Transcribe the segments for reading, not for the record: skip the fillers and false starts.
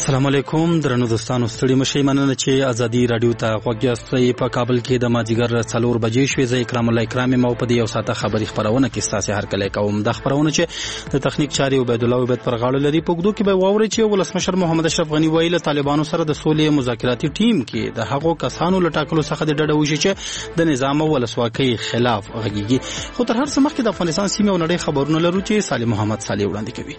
السلام علیکم درنو دوستانو، ستړي مشئ. مننه چې ازادي رادیو ته غوږ یاستئ. په کابل کې د مازدیګر 4 بجې شوې. زه اکرام الله اکرام یم او په دې یو ساعته خبري خبرونه کې ستاسو هرکلی کوم. د خبرونه چې د تخنیک چاري عبید الله عبید پر غاړه لري. په وګړو کې به واوري چې ولسمشر محمد اشرف غنی ویل طالبانو سره د سولې مذاکراتي ټیم کې د هغو کسانو لټاکلو څخه د ډډه وشي چې د نظام او ولسواکۍ خلاف غږیږي. خو تر هر څه مخکې د افغانستان سیمه او نړۍ خبرونه لرو چې صالح محمد صالح وړاندې کوي.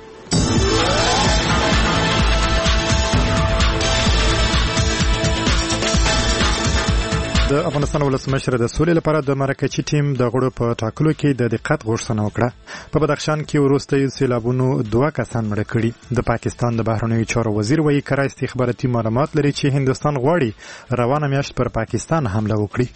د افغانستان ولسمشر د سولې لپاره د مرکزي ټیم د غړو په ټاکلو کې د دقت غوښتنه وکړه. په بدخشان کې وروستي سیلابونو 2 کسان مړه کړي. د پاکستان د بهرنیو چارو وزیر وایي کره استخباراتي معلومات لري چې هندستان غواړي روانه میاشت پر پاکستان حمله وکړي.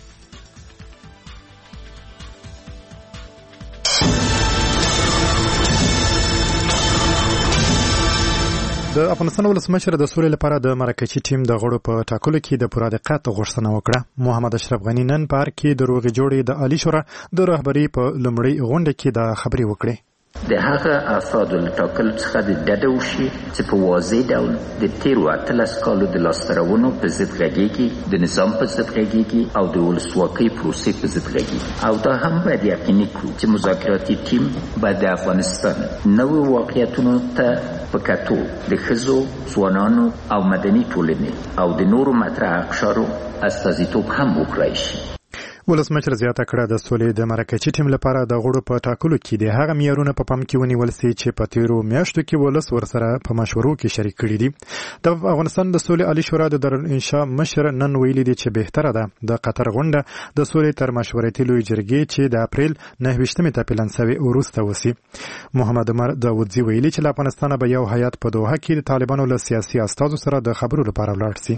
د افغانستان ولسمشر د سولې لپاره د مرکزي ټیم د غړو په ټاکلو کې د پوره دقت غوښتنه وکړه. محمد اشرف غنی نن په ارګ کې د روغې جوړې د عالی شورا د رهبرۍ په لومړۍ غونډه کې د خبرې وکړې. د هغه افرادو له ټاکلو څخه د ډډه وشي چې په واضح ډول د تېرو 18 کالو د لاسته راوړنو په ضد غږیږي، د نظام په ضد غږیږي او د ولسواکۍ پروسې په ضد غږیږي. او دا هم باید یقیني کړو چې مذاکراتي ټیم باید د افغانستان نوو واقعیتونو ته په کتو د ښځو، ځوانانو او مدني ټولنې او د نورو مطرح اقشارو استازیتوب هم وکړای شي. ولسمشر زیاته کړه د سولې د مرکزي ټیم لپاره د غړو په ټاکلو کې د هغه معیارونه په پام کې ونیول سي چې په تیرو میاشتو کې ولس ورسره په مشورو کې شریک کړي دي. د افغانستان د سولې عالی شورا د دارالانشا مشر نن ویلي دی چې بهتره ده د قطر غونډه د سولې تر مشورتي لوی جرګې چې د اپریل 9 ته پلان شوی وروسته وسی. محمد عمر داودزی ویلي چې افغانستان به یو هیئت په دوحه کې د طالبانو له سیاسي استازو سره د خبرو لپاره ولاړ سي.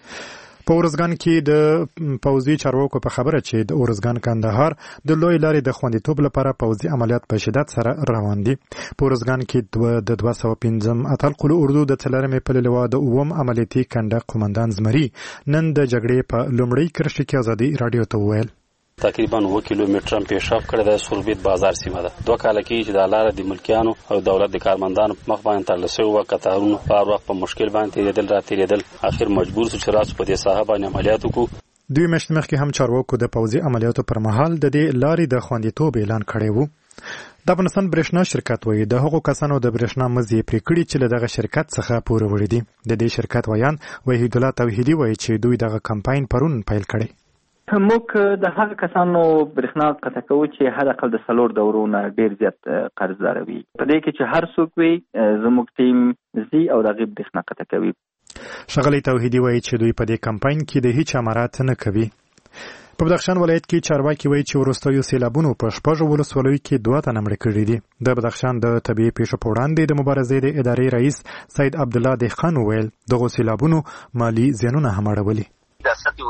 په اورزګان کې د پوځي چارواکو په خبره چې د اورزګان کندهار د لوی لارې د خوندیتوب لپاره پوځي عملیات په شدت سره روان دي. په اورزګان کې د 205 اتل قلو اردو د څلرمې په لوا د اوم عملیاتي کنده قومندان زمري نن د جګړې په لومړۍ کرښه کې ازادي رادیو ته وویل تقریبا 2 کیلومتر پیشرفت کړی د سوربیت بازار سیمه ده. 2 کال کې چې د لارې د ملکیانو او دولت د کارمندانو مخ باندې ترلاسه و کتارونو په وخت په مشکل باندې تیریدل اخر مجبور شو چې راځو په دې ساحه باندې عملیات وکړو. دوی مخکې هم چارواکو د پوځي عملیاتو پر مهال د دې لارې د خوندیتوب اعلان کړی وو. د افغانستان برېښنا شرکت وایي د هغو کسانو د برېښنا مزي پرې کړي چې له دغه شرکت څخه پور وړي دي. د دې شرکت ویان وحید الله توحیدی وایي چې دوی دغه کمپاین پرون پیل کړی. موږ د هغه کسانو برېښنا قطع کوو چې حد اقل د 4 دورونه ډیر زیات قرضدار وي. په دې کې چې هر څوک وي زموږ ټیم زی او د غیب برېښنا قطع کوي. شغلی توحیدی وایي چې دوی په دې کمپاین کې د هیڅ امارات نه کوي. په بدخشان ولایت کې چارواکي وایي چې وروستیو سیلابونو په 6 ولسوالیو کې 2 تنه مړه کړي دي. د بدخشان د طبيعي پیښو په وړاندې د مبارزې د ادارې رئیس سید عبدالله دهخان وویل دغه سیلابونو مالی زیانونه هم اړولي. د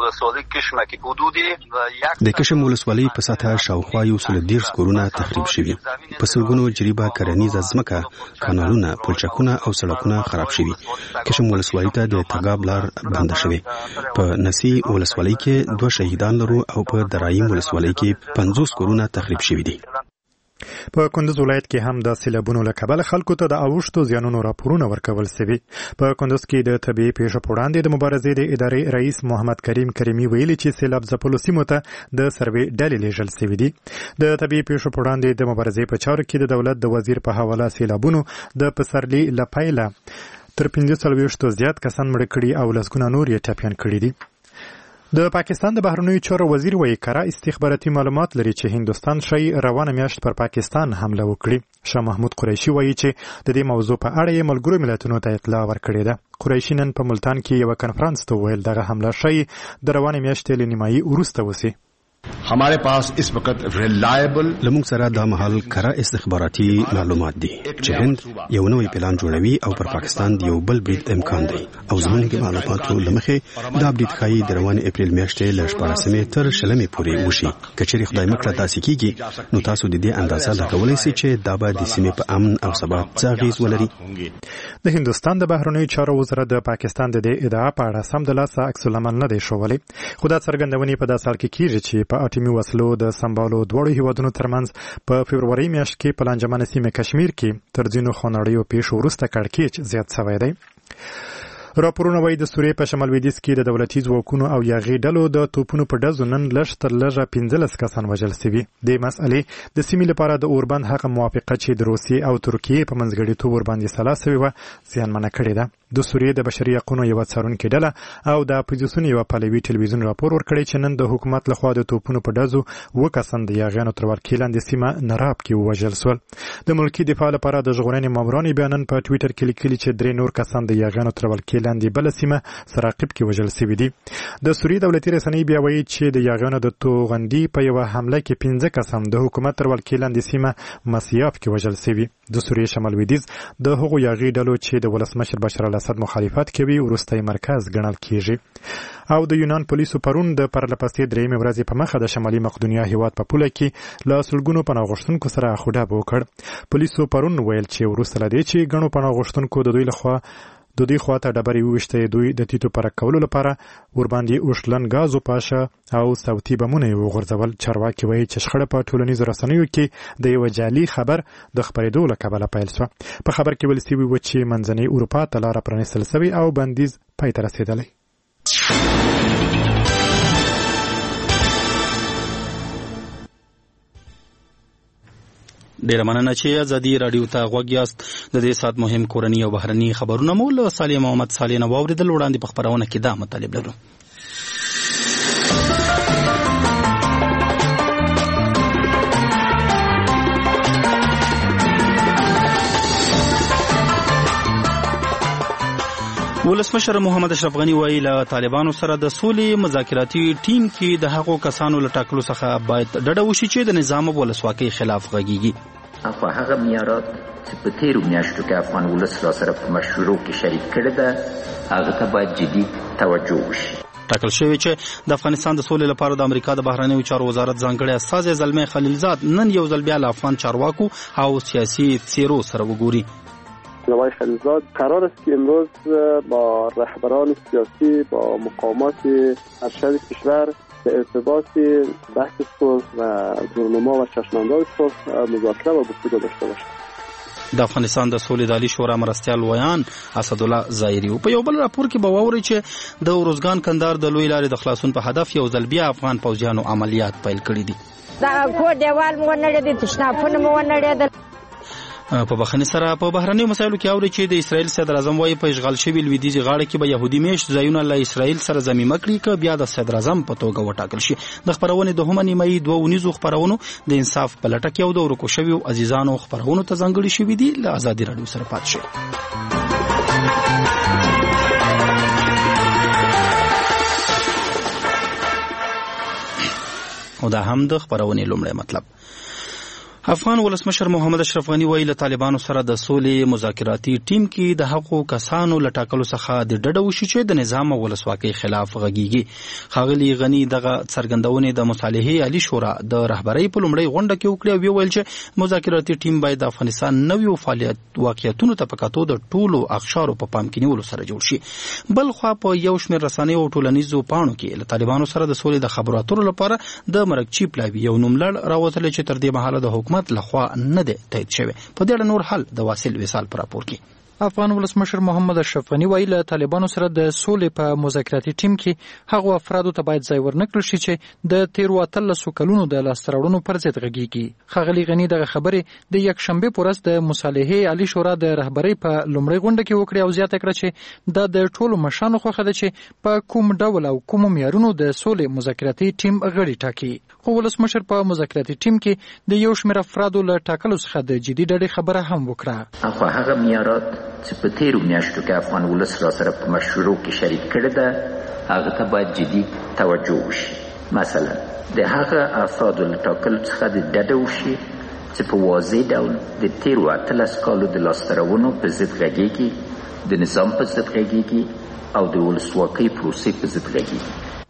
کشم ولسوالۍ په سطح شاوخوا 130 کورونه تخریب شوي. په سلګونو جریبه کرنیزه ځمکه، کانالونه، پلچکونه او سړکونه خراب شوي. کشم ولسوالۍ ته د تګاب لار بند شوی. په نسی ولسوالۍ کې 2 شهیدان لرو او په درایم ولسوالۍ کې 50 کورونه تخریب شوي دي. په کندوز ولایت کې هم د سیلابونو له کبله خلکو ته د اوښتو زیانونو راپورونه ورکول شوي. په کندوز کې د طبيعي پیښو په وړاندې د مبارزې د ادارې رئیس محمد کریم کریمي ویلي چې سیلاب ځپلو سیمو ته د سروې ډلې لیږل شوي دي. د طبيعي پیښو په وړاندې د مبارزې په چارو کې د دولت د وزیر په حواله سیلابونو د پسرلي لپایله تر 45 زیات کسان مړه کړي او لسګونه نور یې ټپیان کړي دي. د پاکستان د بهرنیو چارو وزیر وایي کره استخباراتي معلومات لري چې هندستان شي روانه میاشت پر پاکستان حمله وکړي. شاه محمود قریشي وایي چې د دې موضوع په اړه یې ملګرو ملتونو ته اطلاع ورکړې ده. قریشي نن په ملتان کې یو کانفرنس ته ویل دغه حمله شي د روانه میاشتې له نیمایي وروسته وسی. हमारे पास इस वक्त रिलायबल لمونږ سره د محل کره استخباراتي معلومات دي چې هند یو نوې پلان جوړوي او پر پاکستان د یو بل برید امکان دی او زموږ د معلوماتو لمخې دا اپډیټ ښایي د روان اپریل میاشتې له 14مې تر 20مې پورې وشي. کچېرې خدای مکړه داسې کیږي نو تاسو د دې اندازه لګولای شئ چې دا به د سیمې په امن او ثبات څه اغیز ولري. د هندستان د بهرنیو چارو وزارت د پاکستان د دې ادعا په اړه سم د لاسه عکس العمل نه دی ښوولی. خو دا څرګندونې په داسې حال کې کیږي چې په اټومي وسلو د سمبالو دوړو هیوادونو ترمنځ په فبروري میاشت کې په لانجمنه سیمه کشمیر کې تر ځینو خونړیو پیښو وروسته کړکېچ زیات شوی دی. راپورونه وايي د سوریې په شمال لویدیځ کې د دولتي ځواکونو او یاغي ډلو د توپونو په ډزو نن لږ تر لږه 15 کسان وژل شوي. د مسئلې د سیمې لپاره د اوربند هغه موافقه چې د روسیې او ترکیې په منځګړیتوب ورباندې سلا شوې وه زیانمنه کړې ده. د سوریې د بشري حقوقو یوه څارونکې ډله او د اپوزیسیون یوه پهلوي ټلویزیون راپور ورکړی چې نن د حکومت لخوا د توپونو په ډزو 2 کسان د یاغیانو تر ولکې لاندې سیمه نراب کې ووژل شول. د ملکي دفاع لپاره د ژغورنې مامورانو بیا نن په ټویټر کې لیکلي چې 3 نور کسان د یاغیانو تر ولکې لاندې بله سیمه سراقب کې وژل شوي دي. د سوریې دولتي رسنۍ بیا وایي چې د یاغیانو د توغندي په یوه حمله کې 15 کسان د حکومت تر ولکې لاندې سیمه مسیاف کې وژل شوي. د سوریې شمال لویدیځ د هغو یاغي ډلو چې د ولسمشر بشار الاسد مخالفت کوي وروستی مرکز ګڼل کیږي. او د یونان پولیسو پرون د پرلپسې درېیمې ورځې په مخه د شمالي مقدونیا هیواد په پوله کې له سلګونو پناه غوښتونکو سره اخوډاب وکړ. پولیسو پرون ویل چې وروسته له دې چې ګڼو پناه غوښتونکو د دوی خواته ډبرې وویشتې دوی د تیتو پرک کولو لپاره ورباندې اوښلن ګازو پاشه او صوتي بمونه یې وغورځول. چارواکي وایي چې شخړه په ټولنیزو رسنیو کې د یوه جعلي خبر د خپرېدو له کبله پیل شوه. په خبر کې ویل شوي وو چې منځنۍ اروپا ته لاره پرانیستل شوې او بندیز پای ته رسېدلی. ډیره مننه چې ازادي رادیو ته غوږ یاست. د دې سات مهم کورني او بهرني خبرونه مو له صالح محمد صالح نه واوریدل. وړاندې په خبرونه کې دا مطالب لرو. ولسمشر محمد اشرف غنی وایي له طالبانو سره د سولې مذاکراتي ټیم کې د هغو کسانو له ټاکلو څخه باید ډډه وشي چې د نظام او ولسواکۍ خلاف غږیږي. خو هغه معیارات چې په تیرو میاشتو کې افغان ولس راسره په مشورو کې شریک کړی ده هغه ته باید جدي توجه وشي. ټاکل شوی چې د افغانستان د سولې لپاره د امریکا د بهرنیو چارو وزارت ځانګړی استازی زلمي خلیلزاد نن یو ځل بیا له افغان چارواکو او سیاسي څیرو سره وګوري. آقای خلیلزاد قرار است که امروز با رهبران سیاسی با مقامات ارشد کشور به ارتباط بحث صلح و برنامه و چشمانداز صلح مذاکره و گفتگو داشته باشد. د افغانستان د سولې د عالی شورا مرستیال ویان اسدالله ظاهري په یو بل راپور کې به واوري چې د اروزګان کندهار د لوی لارې د خلاصون په هدف یو ځل بیا افغان پوځیانو عملیات پیل کړي دي. دا کو دیوال مو نه لري تشنافونه مو نه لري. په بخښنې سره په بهرنیو مسایلو کې اوري چې د اسرائیل صدر اعظم وايي په اشغال شوي لویدیځي غاړه کې به يهودي میشت ځایونه له اسرائیل سره ضمیمه کړي که بیا د صدر اعظم په توګه وټاکل شي. د خبرونې دوهمه نیمایي 2 خبرونو د انصاف په لټه کې او د ورکو شویو عزیزانو خبرونو ته ځانګړي شوي دي. له ازادي رادیو سره پات شئ. او دا هم د خبرونې لومړی مطلب. افغان ولسمشر محمد اشرف غنی ویل له طالبانو سره د سولې مذاکراتي ټیم کې د حقوقو کسانو له ټاکلو څخه د ډډه وشي چې د نظام او ولسواکۍ خلاف غږیږي. ښاغلي غنی دغه څرګندونې د مصالحې عالی شورا د رهبرۍ په لومړۍ غونډه کې وکړې او ویل چې مذاکراتي ټیم باید د افغانستان نویو واقعیتونو ته په کتو د ټولو اقشارو په پام کې نیولو سره جوړ شي. بل خوا په یو شمېر رسنیو او ټولنیزو پاڼو کې له طالبانو سره د سولې د خبرو اترو لپاره د مرکچی پلاوي یو نوملړ راوتلی چې تر دې مهاله د حکومت لخوا نه دی تایید شوی. په دې اړه نور حل د واصل وصال پر راپور کې افغان ولسمشر محمد اشرف غنی ویل له طالبانو سره د سولې په مذاکراتي ټیم کې هغه افرادو ته باید ځای ورنکړل شي چې د 13 کلونو د لاستراوړنو پر ضد غږیږي. ښاغلي غنی دغه خبرې د یک شنبه پر ورځ د مصالحې عالی شورا د رهبرۍ په لومړۍ غونډه کې وکړې او زیاته کړه چې د ټولو مشرانو خوښه ده چې په کوم ډول او کوم معیارونو د سولې مذاکراتي ټیم غړي ټاکي. خو ولسمشر په مذاکراتي ټیم کې د یو شمېر افرادو له ټاکلو څخه د جدي ډډې خبره هم وکړه. خو هغه معیارات چې په تیرو میاشتو کې افغان ولس راسره په مشورو کې شریک کړی ده هغه ته باید جدي توجه وشي. مثلا د هغه افرادو له ټاکلو څخه د ډډه وشي چې په واضح ډول د تیرو 18 کالو د لاسته راوړنو په ضد غږیږي، د نظام په ضد غږیږي او د ولسواکۍ پروسې په ضد غږیږي.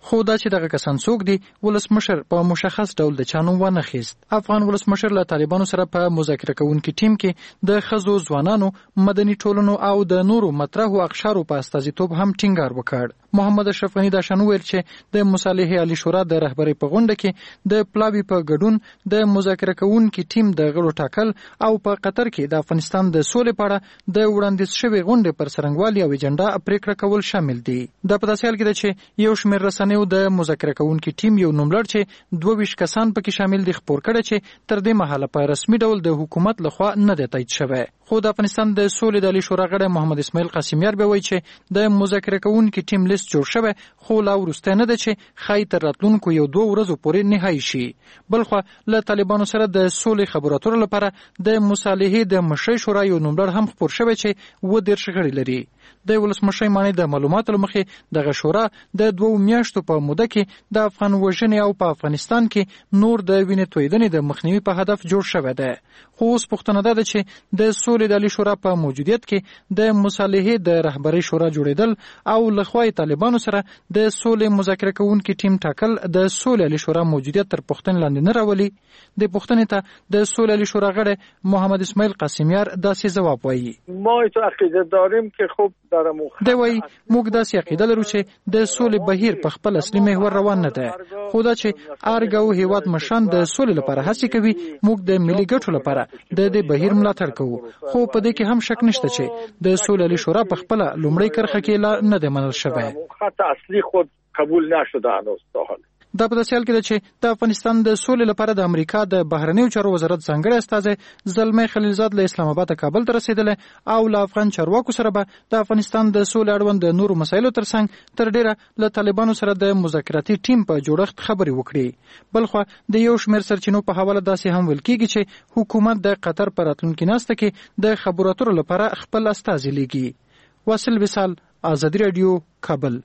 خو دا چې دغه کسان څوک دي ولسمشر په مشخص ډول د چانو ونه خیست. افغان ولسمشر له طالبانو سره په مذاکره کوونکي ټیم کې د ښځو، ځوانانو، مدني ټولنو او د نورو مطرحو اقشارو په استازیتوب هم ټینګار وکړ. محمد اشرف غنی دا شنو ویل چې د مصالحې عالی شورا د رهبرۍ په غونډه کې د پلاوی په ګډون د مذاکره کوونکي ټیم د غړو ټاکل او په قطر کې د افغانستان د سولې په اړه د وړاندیز شوی غونډې پر څرنګوالي او ایجنډا پریکړه کول شامل دي. د په داسې حال کې ده چې یو شمېر رسنیو د مذاکره کوونکي ټیم یو نوملړ چې 22 کسان پکې شامل دي خپور کړي چې تر دې مهاله په رسمي ډول د حکومت لخوا نه دی تایید شوی. خو د افغانستان د سولې د عالی شورا غړی محمد اسماعیل قاسمیار به وایي چې د مذاکره کوونکي ټیم لیست جوړ شوی، خو لا وروسته نه ده چې ښایي تر راتلونکو 1-2 ورځو پورې نهایي شي. بلخوا له طالبانو سره د سولې خبرو اترو لپاره د مصالحې د مشرۍ شورا یو نوملړ هم خپور شوی چې 30 غړي لري. د ولسمشر معنی د معلوماتو لمخې دغه شورا د 2 میاشتو په موده کې د افغان وژنې او په افغانستان کې نور د وینې تویدنې د مخنیوي په هدف جوړ شوی دی. خو اوس پوښتنه ده چې د سولې د عالی شورا په موجودیت کې د مصالحې د رهبرۍ شورا جوړېدل او له خوا طالبانو سره د سولې مذاکره کوونکي ټیم ټاکل د سولې عالی شورا موجودیت تر پوښتنې لاندې نه راولي. د پوښتنې ته د سولې عالی شورا غړی محمد اسماعیل قاسمیار داسې ځواب وایي: ما تو عقیده داریم که خب دی وایي موږ داسې عقیده لرو چې د سولې بهیر په خپل اصلي محور روان نه دی، خو دا چې ارګ او هیواد مشران د سولې لپاره هڅې کوي، موږ د ملي ګټو لپاره د دې بهیر ملاتړ کوو. خو په دې کې هم شک نشته چې د سولې عالی شورا په خپل لومړی کرخه کې لا نه دی منل شوی. خط اصلي خود قبول نشده هنوز تا حالا. دا په داسې حال کې ده چې د افغانستان د سولې لپاره د امریکا د بهرنیو چارو وزارت ځانګړی استازی زلمی خلیلزاد له اسلام آباد کابل ته رسیدلی او له افغان چارواکو سره به د افغانستان د سولې اړوند د نورو مسایلو ترڅنګ تر ډیره له طالبانو سره د مذاکراتي ټیم په جوړښت خبرې وکړي. بلخوا د یو شمېر سرچینو په حواله داسې هم ویل کېږي چې حکومت د قطر په راتلونکي ناسته کې د خبرو اترو لپاره خپل استازي لیږي. واصل وصال، آزادي رادیو، کابل.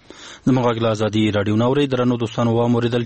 د مغاګل ازادي رادیو نوري درنو دوستانو وموریدل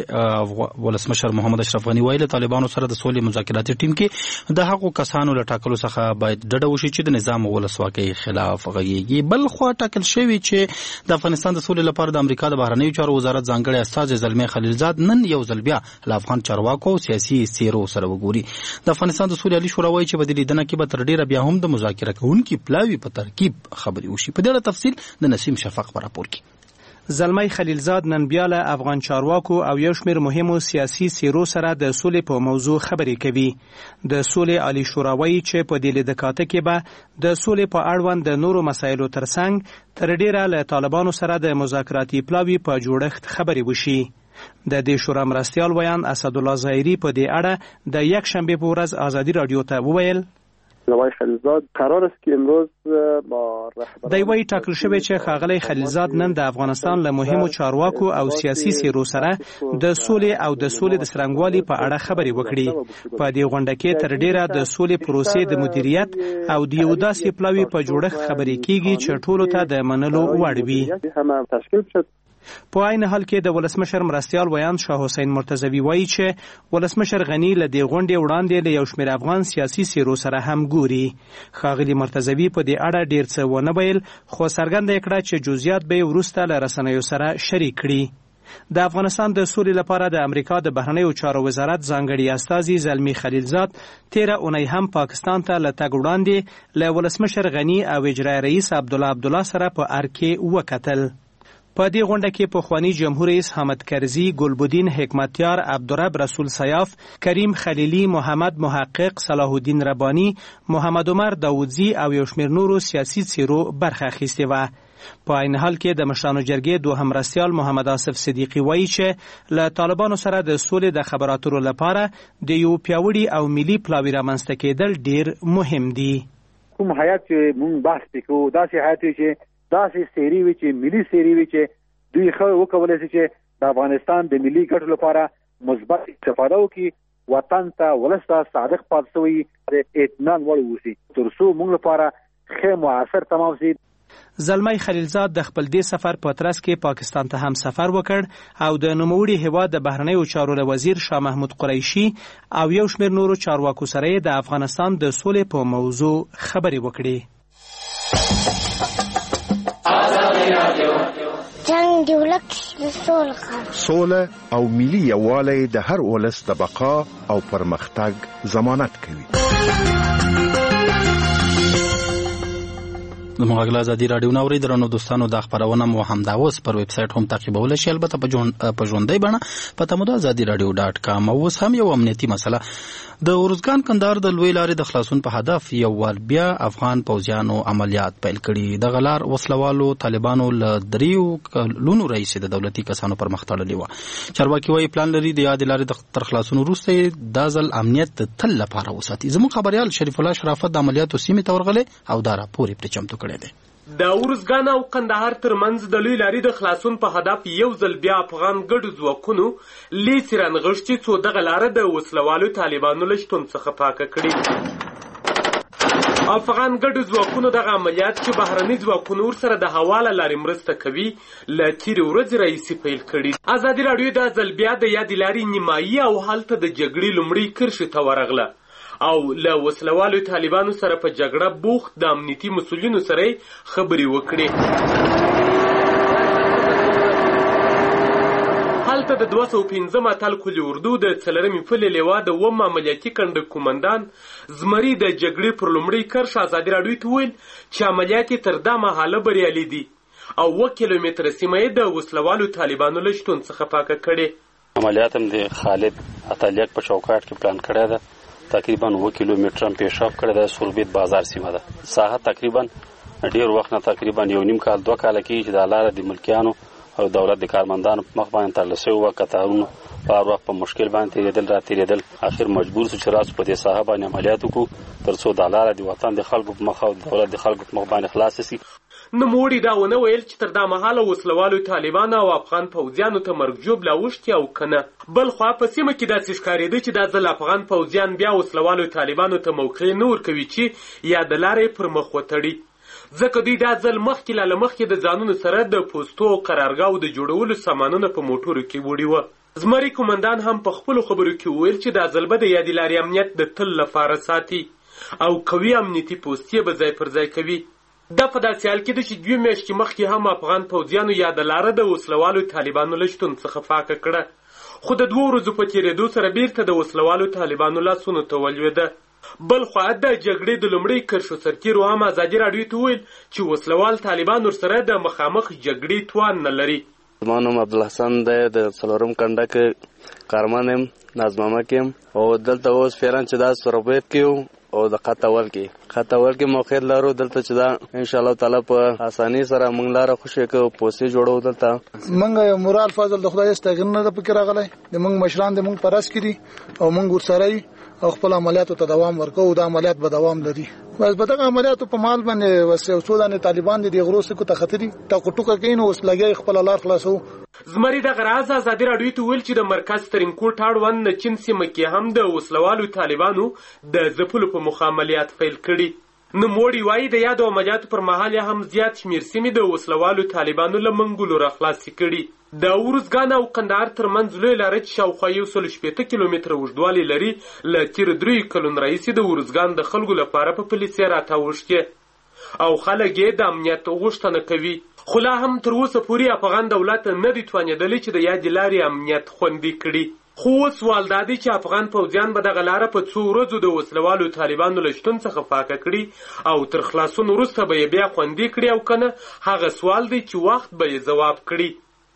چې ولسمشر محمد اشرف غنی ویل طالبانو سره د سولې مذاکراتي ټیم کې د حقوقو کسانو له ټاکلو څخه باید ډډه وشي چې د نظام ولسواکۍ خلاف غږیږي. بل خو ټاکل شوی چې د افغانستان د سولې لپاره د امریکا د بهرنیو چارو وزارت ځانګړی استازی زلمی خلیلزاد نن یو ځل بیا له افغان چارواکو او سیاسي څیرو سره وګوري. د افغانستان د سولې عالی شورا وایي چې په دې لیدنه کې به تر ډیره بیا هم د مذاکره کوونکي پلاوی په ترکیب خبرې وشي. په دې اړه تفصیل د نسیم شفق په راپور کې. زلمی خلیلزاد نن بیا له افغان چارواکو او یو شمېر مهمو سیاسي څیرو سره د سولې په موضوع خبرې کوي. د سولې عالی شورا وایي چې په دې لیدکاته کې به د سولې په اړوند د نورو مسایلو ترڅنګ تر ډیره له طالبانو سره د مذاکراتي پلاوی په جوړښت خبرې وشي. د دې شورا مرستیال ویان اسدالله ظاهري په دې اړه د یکشنبه په ورځ آزادي رادیو ته وویل: آقای خلیلزاد قرار است که امروز با رهبران دی وایي ټاکل شوی چې ښاغلی خلیلزاد نن د افغانستان له مهمو چارواکو او سیاسي څیرو سره د سولې او د سولې د څرنګوالي په اړه خبرې وکړي. په دې غونډه کې تر ډیره د سولې پروسې د مدیریت او د یو داسې پلاوي په جوړښت خبرې کیږي چې ټولو ته د منلو وړ وي. په عین حال کې د ولسمشر مرستیال ویان شاه حسین مرتضوی وایي چې ولسمشر غنی له دې غونډې وړاندې له یو شمېر افغان سیاسي څیرو سره هم ګوري. ښاغلي مرتضوی په دې اړه ډیر څه ونه ویل، خو څرګنده یې کړه چې جزئیات به یې وروسته له رسنیو سره شریک کړي. د افغانستان د سولې لپاره د امریکا د بهرنیو چارو وزارت ځانګړي استازي زلمی خلیلزاد 13 اونۍ هم پاکستان ته له تګ وړاندې له ولسمشر غنی او اجرایي رئیس عبدالله سره په ارکې وکتل. په دې غونډه کې پخوانی جمهور رئیس حامد کرزي، ګلبدین حکمتیار، عبدالرب رسول سیاف، کریم خلیلی، محمد محقق، صلاح الدین ربانی، محمد عمر داودزی او یو شمېر نورو سیاسي څیرو برخه اخیستې وه. په عین حال کې د مشرانو جرګې دوهم مرستیال محمد آصف صدیقي وایي چې له طالبانو سره د سولې د خبرو اترو لپاره د یو پیاوړي او ملي پلاوي رامنځته کېدل ډیر مهم دي. کوم حیات چې مونږ بحث وکړو داسې حیات چې داسې سیری وي چې ملي سیری وي چې دوی خو وکولای شي چې د افغانستان د ملي ګټو لپاره مثبت استفاده وکړي، وطن ته ولسته صادق پاتې وي، د اطمینان وړ وي تر څو موږ لپاره ښه معاصر تمام شي. زلمی خلیلزاد د خپل دې سفر په ترڅ کې پاکستان ته هم سفر وکړ او د نوموړي هیواد د بهرنیو چارو وزیر شاه محمود قریشي او یو شمېر نورو چارواکو سره د افغانستان د سولې په موضوع خبرې وکړي. زمونږ د ولس سوله او ملي یووالی د هر ولس د بقا او پرمختګ ضمانت کوي. زموږ غږ ازادي راډیو نوري درنو دوستانو د خبرونه مو همدا اوس پر ویب سټ هم تعقیبول شي، البته په ژوندۍ بڼه په تمودا ازادي راډیو.com. اوس هم یو امنیتي مسله د ارزګان کندهار د لوی لارې د خلاصون په هدف یو وار بیا افغان پوځیانو عملیات پیل کړي. د غلار وسلوالو طالبانو له 3 کلونو رئیس د دولتي کسانو پر مخ تړلې و. چارواکي وايي پلان لري د یاد لارې د تر خلاصون وروسته د ځل امنیت تل لپاره وساتي. زموږ خبريال شریف الله شرافت د عملیاتو سیمې ته ورغلی او دا راپور یې چمتو کړی دی. د ارزګان او کندهار ترمنځ د لوی لارې د خلاصون په هدف یو ځل بیا افغان ګډ ځواکونو لیسې رانغښتي څو دغه لاره د وسلوالو طالبانو له شتون څخه پاکه کړي. افغان ګډ ځواکونو دغه عملیات چې بهرني ځواکونو ورسره د هواله لارې مرسته کوي له تېرې ورځې راهیسې پیل کړي. ازادي راډیو دا ځل بیا د یادې لارې نیمایي او هلته د جګړې لومړۍ کرښې ته ورغله او له وسلوالو طالبانو سره په جګړه بوخت د امنیتي مسؤلینو سره خبرې وکړې. هلته د 215 اتل کلي اردو د 4 فل لیوا د 9 عملیاتي کنډک کومندان زمری د جګړې پر لومړۍ کرښه ازادي راډیو ته ویل چې عملیات تر دا مهاله بریالي دي او 1 کیلومتر سیمه د وسلوالو طالبانو له شتون څخه پاکه کړي. عملیات هم د خالد اتلیک په چوکاټ کې پلان کړی ده. تقریبا 1 کیلومتر هم پیشاف کړی ده. سوربیت بازار سیمه ده. ساحه تقریبا ډیر وخت نه تقریبا 1.5 کال 2 کال کې چې د لارې د ملکیانو او دولت د کارمندانو په مخ باندې تړل شوی و. قطارونو په وخت په مشکل باندې تېرېدل اخر مجبور شو چې راسو په دې ساحه باندې عملیات وکړو تر څو د لارې د وطن د خلکو په مخ او دولت د خلکو په مخ باندې خلاص شي. نوموړي دا ونه ویل چې تر دا مهاله وسلوالو طالبانو او افغان پوځیانو ته مرګ ژوبله اوښتي او که نه. بل خوا په سیمه کې داسې ښکارېده چې دا ځل افغان پوځیان بیا وسلوالو طالبانو ته موقع نه ورکوي چې یا د لارې پر مخ وتړي، ځکه دوی دا ځل مخکې لاله مخکې د ځانونو سره د پوستو او قرارګاو د جوړولو سامانونه په موټرو کې وړي وه. زمري کومندان هم په خپلو خبرو کې وویل چې دا ځل به د یادې لارې امنیت د تل لپاره ساتي او قوي امنیتي پوستې به ځای پر ځای کوي. دا په داسې حال کې ده چې 2 میاشتې مخکې هم افغان پوځیانو یا د لاره د وسلوالو طالبانو له شتون څخه پاکه کړه، خو د 2 ورځو په تېرېدو سره بیرته د وسلوالو طالبانو لاسونو ته ولوېده. بل خوا د جګړې د لومړۍ کرښو سرتېرو هم ازادي راډیو ته وویل چې وسلوال طالبان ورسره د مخامخ جګړې توان نه لري. زما نوم عبدالحسن دی، د 4 کنډک کارمن یم، نازمامه کې یم او دلته اوس فعلا چې دا سوربیت کې او د خطاول کې موقع لرو دلته چې دا ان شاء الله تعالی په اساني سره موږ لاره خوشی کو پوسې جوړو. دلته موږ مورال فضل د خدای استغنه د فکر راغلی د موږ مشران د موږ پرس کړي او موږ ورسره او خپل عملیاتو ته دوام ورکو. دا عملیات به دوام لري. بس په دغه عملیاتو په مال باندې وسوسودانه طالبان د غروسه کو ته خطري ټاکو ټوکه کین اوس لګي خپل لار خلاصو. زمری د غراز ازادي راډیو ته ویل چې د مرکز ترینکوټ اړوند د چین سیمه کې هم د وسلوالو طالبانو د ځپلو په مخ عملیات پیل کړي. نوموړي وایي د یادو عملیاتو پر مهال هم زیات شمېر سیمې د وسلوالو طالبانو له منګولو راخلاصې کړي. د ارزګان او کندهار ترمنځ لوی لاره چې شاوخوا 160 کیلومتره اوږدوالی لري له تېرو 3 کلونو راهیسې د ارزګان د خلکو لپاره په پلیسۍ راتاوښتې او خلک یې د امنیت غوښتنه کوي. خو لا هم تر اوسه پورې افغان دولت نه دی توانېدلی چې د یادې لارې امنیت خوندي کړي. خو اوس سوال دا دی چې افغان پوځیان به دغه لاره په 2 ورځو د وسلوالو طالبانو له شتون څخه پاکه کړي او تر خلاصون وروسته به یې بیا خوندي کړي او که نه هغه سوال دی چې وخت به یې ځواب کړي.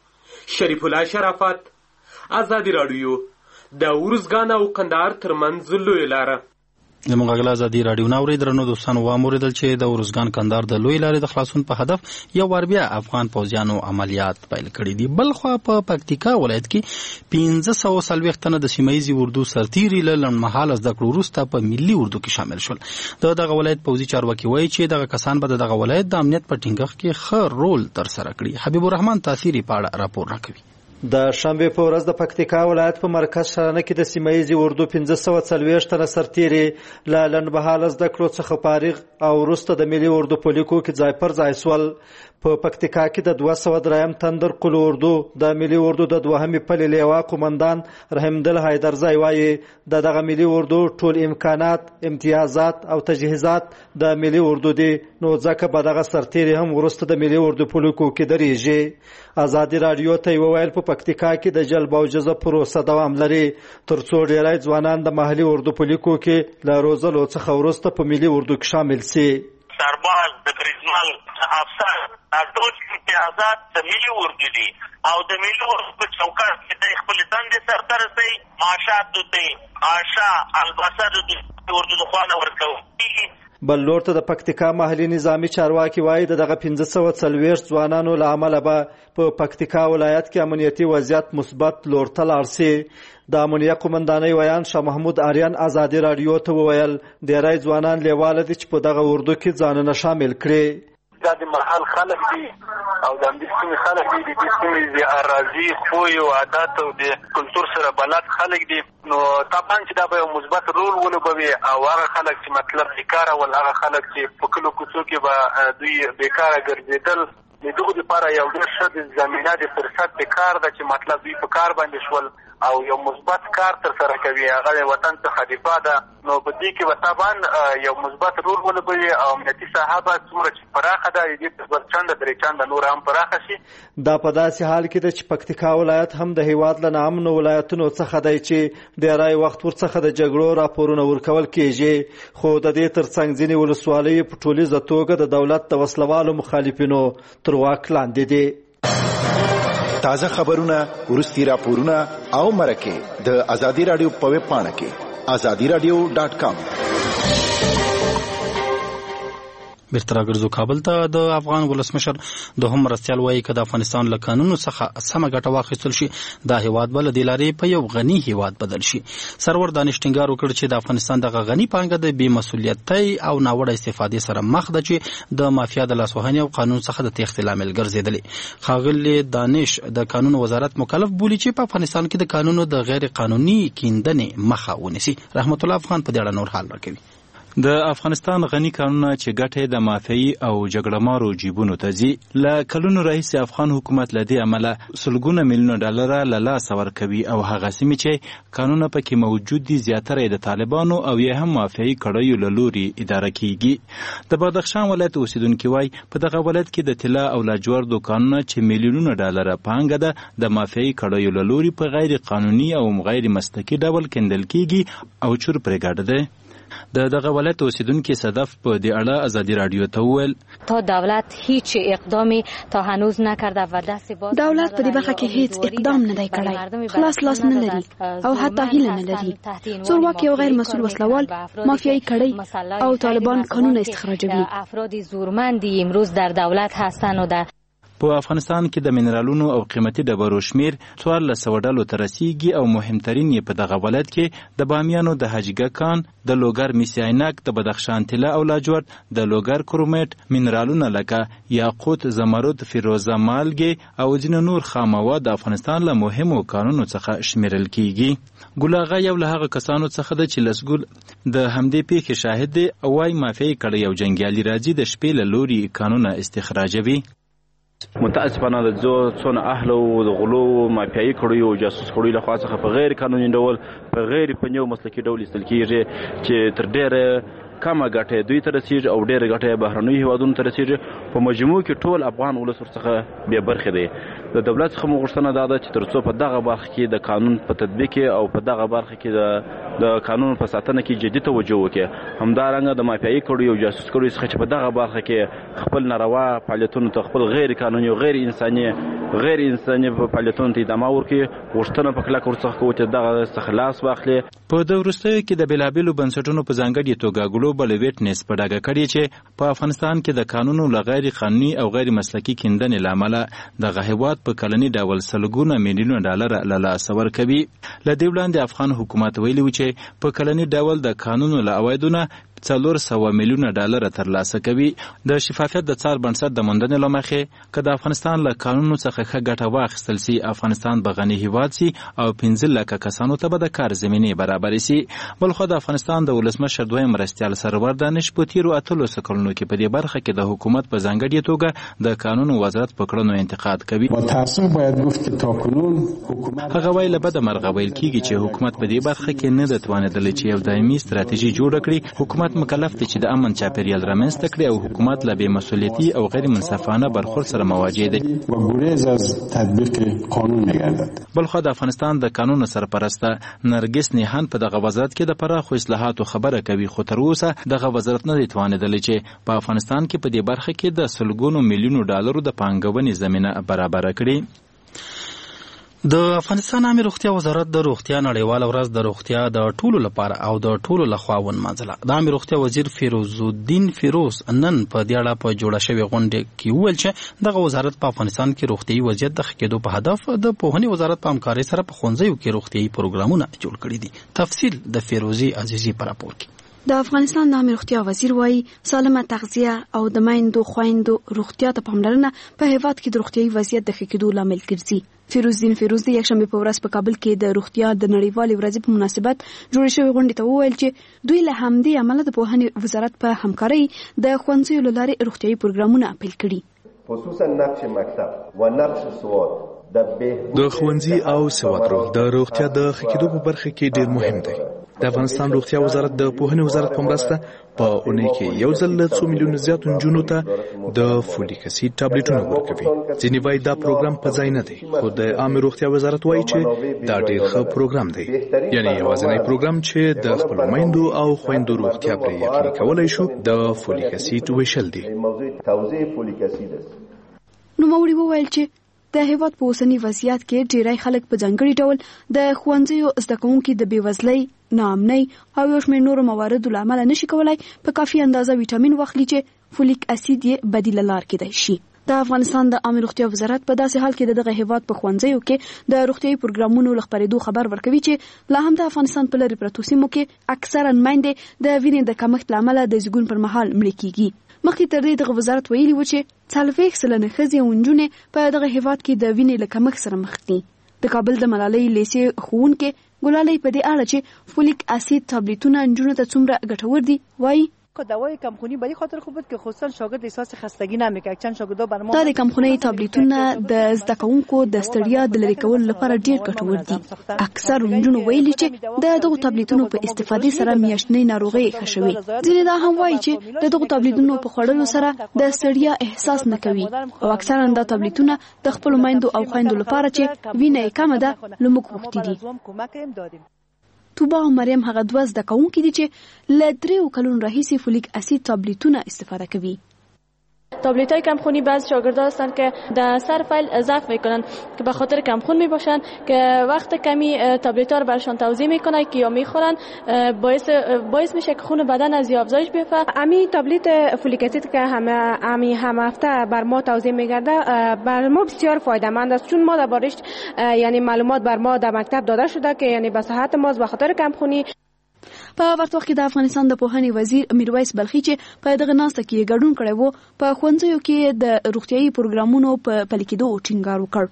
شریف الله شرافت، ازادي راډیو، د ارزګان او کندهار ترمنځ لوی لاره. زموږ غږ ازادي راډیو ناوري درنو دوستانو واوریدل چې د ارزګان کندهار د لوی لارې د خلاصون په هدف یو وار بیا افغان پوځیانو عملیات پیل کړي دي. بل خوا په پکتیکا ولایت کې 1540 تنه د سیمایي اردو سرتیري له لنډمهاله زده کړو وروسته په ملي اردو کې شامل شول. دغه ولایت پوځي چارواکي وایي چې دغه کسان به دغه ولایت د امنیت په ټینګښت کې ښه رول ترسره کړي. حبیب الرحمن تاثیري په اړه راپور راکوي. د شنبه په ورځ د پکتیکا ولایت په مرکز شرانه کې د سیمایي اردو 1540 تنه سرتیري ل لنډمهاله زده کړو څخه فارغ او وروسته د ملي اردو په لیکو کې ځای پر ځای سول. په پکتیکا کې د 203 تندر قل اردو د ملي اردو د دوهمې پلې لیوا قومندان رحمدل حیدرزای وایي دغه ملي اردو ټول امکانات، امتیازات او تجهیزات د ملي اردو دي، نو ځکه به دغه سرتیري هم وروسته د ملي اردو په لیکو کې درېږي. ازادي راډیو ته وویل په پکتیکا کې د جلب او جذب پروسه دوام لري ترڅو ډیری ځوانان د محلي اردو په لیکو کې له روزلو څخه وروسته په ملي اردو کې شامل سي. سرباز د بریدمن افسر ټول امتیازات د ملي اردو دي او د ملي اردو په چوکاټ کې د خپل دندې سرته رسوي. معاشات دوی آشا الباسه د اردو د خوانه ورکوي. بل لور ته د پکتیکا محلي نظامی چارواکي وایي دغه 1540 ځوانانو له امله به په پکتیکا ولایت کې امنیتي وضعیت مثبت لور ته لاړ سي. د امنیه قومندانۍ ویان شاه محمود آریان ازادي راډیو ته وویل ډیری ځوانان لیواله دي چې په دغه اردو کې ځانونه شامل کړي. دا د محل خلک دي او د همدې سیمې خلک دي، د سیمې د اراضي خوی او عادات او د کلتور سره بلد خلک دي. نو طبعا چې دا به یو مثبت رول ولوبوي او هغه خلک چې مطلب بیکاره ول، هغه خلک چې په کلو کوڅو کې به دوی بیکاره ګرځېدل، د دغو لپاره یو ډېر ښه زمینه د فرصت د کار ده چې مطلب دوی په کار باندې شول او یو مثبت کار تر سره کوي، هغه د وطن څخه دفاع ده. نو په دې کې به طبعا یو مثبت رول ولوبوي او امنیتي ساحه به څومره چې پراخه ده د دې په چنده درې چنده نور هم پراخه شي. دا په داسې حال کې ده چې پکتیکا ولایت هم د هیواد له ناامنو ولایتونو څخه دی چې ډیری وخت ورڅخه د جګړو راپورونه ورکول کیږي، خو د دې ترڅنګ ځینې ولسوالۍ په ټولیزه توګه د دولت د وسلوالو مخالفینو تر واک لاندې دي. تازه خبرونه، ورستي راپورونه او مرکه د ازادي راډیو په ویب پاڼه کې azadiradio.com. بیرته راګرځو کابل ته. د افغان ولسمشر دوهم مرستیال وایي که د افغانستان له قانونو څخه سمه ګټه واخیستل شي دا هیواد به له دې لارې په یو غني هیواد بدل شي. سرور دانش ټینګار وکړ چې د افغانستان دغه غني پانګه د بې مسؤلیتۍ او ناوړه استفادې سره مخ ده چې د مافیا د لاسوهنې او قانون څخه د تېښتې لامل ګرځېدلې. ښاغلي دانش د قانون وزارت مکلف بولي چې په افغانستان کې د قانونو د غیر قانوني کیندنې مخه ونیسي. رحمت الله افغان په دې اړه نور حال راکوي. د افغانستان غني قانونونه چې ګټې د مافیایي او جګړهمارو جیبونو ته ځي، له کلونو راهیسې افغان حکومت له دې امله سلګونه میلیونه ډالره له لاسه ورکوي او هغه سیمې چې قانونه پکې موجود دي زیاتره د طالبانو او یا هم مافیایي کړیو له لورې اداره کیږي. د بدخشان ولایت اوسیدونکي وایي په دغه ولایت کې د طلا او لاجوردو کانونه چې میلیونونه ډالره پانګه ده د مافیایي کړیو له لورې په غیر قانوني او غیر مسلکي ډول کیندل کیږي او چور پرې ګډه ده. د دغه ولایت اوسیدونکي صدف په دې اړه ازادي راډیو ته وویل تا دولت هیڅ اقدامی تا هنوز نکرده و دست باز دولت په دې برخه کې هیڅ اقدام نه دی کړی، خلاص لاس نه لري او حتی هیله نه لري. زورواکي او غیر مسؤل وسلوال، مافیایی کړی او طالبان قانون استخراجوي. افراد زورمندی امروز در دولت هستند و در په افغانستان کې د منرالونو او قیمتي ډبرو شمیر 1400 ډالو ته رسیږي او مهمترین یې په دغه ولایت کې د بامیانو د حاجګه کان، د لوګر مس عینک، د بدخشان طلا او لاجورد، د لوګر کرومیټ منرالونه لکه یاقوت، زمرد، فیروزه، مالګې او ځینې نور خام مواد د افغانستان له مهمو کانونو څخه شمیرل کیږي. ګل اغا یو له هغه کسانو څخه ده چې لسګول د همدې پیښې شاهد دی او وايي مافیایي کړی یو جنګیالي راځي د شپې له لوري کانونه استخراجوي. متاسفانه د څونه اهلو د غلو مافیایي کړیو او جاسوس کړیو لخوا څخه په غیر قانوني ډول په غیر فني او مسلکي ډول استل کیږي چې تر ډیره کمه ګټه دوی ته رسیږي او ډیره ګټه بهرنیو هیوادونو ته رسیږي. په مجموع کې ټول افغان ولس ورڅخه بې برخې دی. د دولت څخه غوښتنه دا ده چې تر څو په دغه برخه کې د قانون په تطبیق او په دغه برخه کې د قانون په ساتنه کې جدي توجه وکړي. همدارنګه د مافیایي کړیو او جاسوس کړیو څخه چې په دغه برخه کې خپل ناروا فعالیتونو ته خپل غیر قانوني او غیر انساني فعالیتونو ته ادامه ورکړي. غوښتنه په کلکه ورڅخه کوي چې دغه څخه لاس واخلي. په د وروستیو کې د بېلابېلو بنسټونو په ځانګړې توګه ګلوبل ویټنس په ډاګه کړي چې په افغانستان کې د قانونو له غیر قانوني او غیر مسلکي کیندنې له امله دغه هیواد په کلني ډول سلګونه میلیونه ډالر له لاسه ورکوي. له دې وړاندې افغان حکومت ویلي و چې په کلني ډول د قانونو له عوایدو نه 400 میلیونه ډالر ترلاسه کوي. د شفافیت د څار بنسټ د موندنې له مخې که د افغانستان له قانونو څخه ښه ګټه واخیستل سي، افغانستان به غني هیواد سي او 15 لکه کسانو ته به د کار زمینې برابرې سي. بلخو د افغانستان د ولسمشر دویم مرستیال سرور دانش په تیرو 8 کلونو کې په دې برخه کې د حکومت په ځانګړې توګه د قانون وزارت په کړنو انتقاد کوي. هغه وایي له بده مرغه ویل کېږي چې حکومت په دې برخه کې نه ده توانېدلی چې یو دایمي ستراتیژي جوړه کړي. حکومت مکلف دی چې د امن چاپیریال رامنځته کړي او حکومت له بې مسؤلیتي او غیر منصفانه برخورد سره مواجه دی. بلخو د افغانستان د قانون سرپرسته نرګس نیهان په دغه وزارت کې د پراخو اصلاحاتو خبره کوي، خو تر اوسه دغه وزارت نه دی توانېدلی چې په افغانستان کې په دې برخه کې د سلګونو میلیونو ډالرو د پانګونې زمینه برابره کړي. د افغانستان عامه روغتیا وزارت د روغتیا نړیواله ورځ د روغتیا د ټولو لپاره او د ټولو لخوا ونمانځله. د عامه روغتیا وزیر فیروز الدین فیروز نن په دې اړه په جوړه شوې غونډه کې وویل چې دغه وزارت په افغانستان کې روغتیايي وضعیت د ښه کېدو په هدف د پوهنې وزارت په همکارۍ سره په ښوونځیو کې روغتیايي پروګرامونه جوړ کړي دي. تفصیل د فیروزي عزیزي په راپور کې. د افغانستان د عامه روغتیا وزیر وایي سالمه تغذیه او د میندو خویندو روغتیا ته پاملرنه په هیواد کې د روغتیايي وضعیت د ښه کېدو لامل ګرځي. فیروز الدین فیروز د یکشنبه په ورځ په کابل کې د روغتیا د نړیوالې ورځې په مناسبت جوړې شوې غونډې ته وویل چې دوی له همدې امله د پوهنې وزارت په همکارۍ د ښوونځیو له لارې روغتیايي پروګرامونه پیل کړي. خصوصا نقش مکتب و نقش سواد د ښوونځي او سواد رول د روغتیا د ښه کېدو په برخه کې ډېر مهم دی. د افغانستان روغتیا وزارت د پوهنې وزارت په مرسته په اونۍ کې یو ځل له 2 میلیونو زیاتو نجونو ته د فولیک اسید ټابلیټونه ورکوي. ځینې وایي دا پروګرام په ځای نه دی، خو د عامه روغتیا وزارت وایي چې دا ډېر ښه پروګرام دی، یعنی یوازینی پروګرام چې د خپلو میندو او خویندو روغتیا پرې یقیني کولی شو د فولیک اسید ویشل دي. نوموړي وویل چې د هیواد په اوسني وضعیت کې ډیری خلک په ځانګړي ډول د ښوونځیو زده کوونکي د بېوزلۍ، ناامنۍ او یو شمېر نورو مواردو له امله نشي کولای په کافي اندازه ویټامین واخلي چې فولیک اسید یې بدیله لار کېدای شي. د افغانستان د عامه روغتیا وزارت په داسې حال کې د دغه هیواد په ښوونځیو کې د روغتیايي پروګرامونو له خپرېدو خبر ورکوي چې لا هم د افغانستان په لرې پرتو سیمو کې اکثره میندې د وینې د کمښت له امله د زیږون پر مهال مړې کېږي. مخکې تر دې دغه وزارت ویلي و چې 40% ښځې او نجونې په دغه هیواد کې د وینې له کمښت سره مخ دي. د کابل د ملالۍ لیسې ښوونکې ګلالۍ په دې اړه چې فولیک اسید ټابلیټونه نجونو ته څومره ګټور دي وایي دوای کمخونی به خاطر خوب بود که خصوصا شاگرد احساس خستگی نمیکنه. چند شاگردا بر ما دا د کمخونی ټابلیټونه د زده کوونکو د ستړیا د لرې کولو لپاره ډیر ګټور دي. اکثر نجونو ویلي چې د دغه ټابلیټونو په استفادې سره میاشتنۍ ناروغي ښه شوي. ځینې دا هم وایي چې د دغه ټابلیټونو په خوړلو سره د ستړیا احساس نه کوي او اکثرا دا ټابلیټونه د خپل میندو او خویندو لپاره چې وینه یې کمه ده لموږ غوښتي دي. توبه او مریم هغه دوه زده کوونکي دي چې له 3 کلونو راهیسې فولیک اسید ټابلیټونه استفاده کوي. تابلت‌های کمخونی بعض شاگردان هستند که در سر فایل ضعف میکنن که به خاطر کمخون میباشن که وقت کمی تابلت‌ها رو برشان توزیع میکنن که یا میخورن باعث میشه که خون بدن از افزایش بیفته. امی تابلت فولیک اسید که هم هفته بر ما توزیع میگرده بر ما بسیار فایده مند است، چون ما دربارش یعنی معلومات بر ما در مکتب داده شده که یعنی به صحت ما به خاطر کمخونی. په ورته وخت کې د افغانستان د پوهنې وزیر میرویس بلخي چې په دغه ناسته کې ګډون کړی و په ښوونځیو کې د روغتیايي پروګرامونو په پلي کېدو ټینګار وکړ.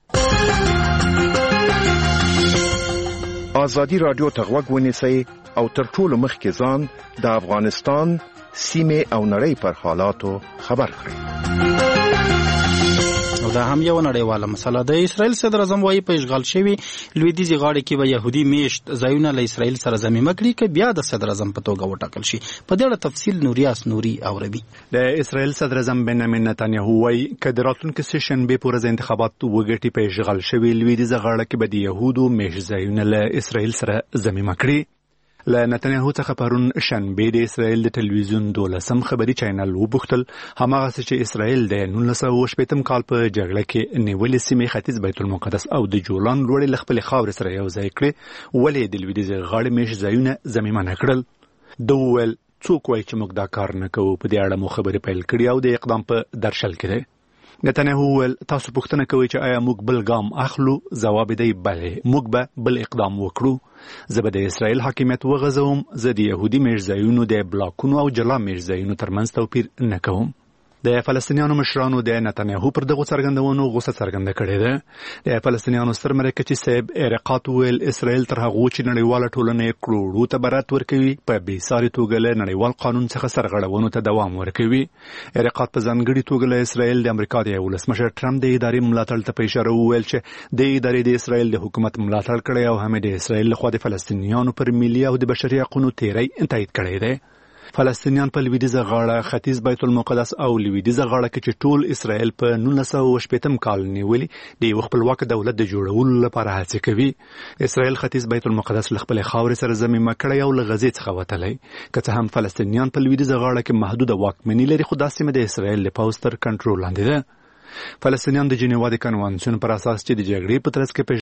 ازادي راډیو ته غوږ ونیسئ او تر ټولو مخکې ځان د افغانستان سیمې او نړۍ پر حالاتو خبر کړئ. دا هم یو نړیواله مسله ده. اسرائیل صدر اعظم وايي په اشغال شوي لویدیځي غاړې کې به يهودي میشت ځایونه له اسرائیل سره ضمیمه کړي که بیا د صدر اعظم په توګه وټاکل شي. په دې اړه تفصیل نوریاس نوري اوروي. د اسرائیل صدر اعظم بنیامین نتانیاهو وايي که د راتلونکي سه شنبې په ورځ انتخابات وګټي په اشغال شوي لویدیځي غاړه کې به د يهودو میشت ځایونه له اسرائیل سره ضمیمه کړي. له نتانیاهو څخه پرون شنبه د اسرائیل د ټلویزیون 12 خبري چینل وبوختل هماغه چې اسرائیل د 1980 کال په جګړه کې نیولې سیمې ختیځ بیت المقدس او د جولان لوړې لخپل خاور سره یو ځای کړې ولې د لویدیځ غاړې میش ځایونه ضمیمه نکړل. د ویل څوک وایي چې موږ دا کار نه کوو، په دې اړه مو خبرې پیل کړې او د اقدام په درشل کې دی. نتانیاهو ویل تاسو پوښتنه کوئ چې آیا موږ بل ګام اخلو؟ ځواب دی بله، موږ به بل اقدام وکړو. زه به د اسرائیل حاکمیت وغځوم، زه د یهودي میرزایونو د بلاکونو او جلا میرزایونو ترمنځ توپیر نه کوم. د فلسطینیانو مشرانو د نتنیاهو پر دغو څرګندونو غوسه څرګنده کړې ده. د فلسطینیانو ستر مرکچي صاحب ارقات ویل اسرائیل تر هغو چې نړیواله ټولنه کروڑو ته برات ورکوي په بېساري توګه له نړیوال قانون څخه سرغړونو ته دوام ورکوي. ارقات په ځانګړي توګه له اسرائیل د امریکا د ولسمشر ټرمپ د ادارې ملاتړ ته په اشاره وویل چې د ادارې د اسرائیل د حکومت ملاتړ کړی او هم د اسرائیل لخوا د فلسطینیانو پر ملي او د بشري حقوقو تیری تایید کړی دی. فلسطینیان په لویدیځه غاړه ختیځ بیت المقدس او لویدیځه غاړه کې چې ټول اسرائیل په 1980 کال نیولي د یو خپلواک دولت د جوړولو لپاره هڅې کوي. اسرائیل ختیځ بیت المقدس له خپل خاورې سره ضمیمه کړی او له غزې څخه وتلی. که څه هم فلسطینیان په لویدیځه غاړه کې محدوده واکمني لري، خو دا سیمه د اسرائیل له پوځ تر کنټرول لاندې ده. فلسطینیان د جنیوا د کنوانسیون پر اساس چې د جګړې په ترڅ کې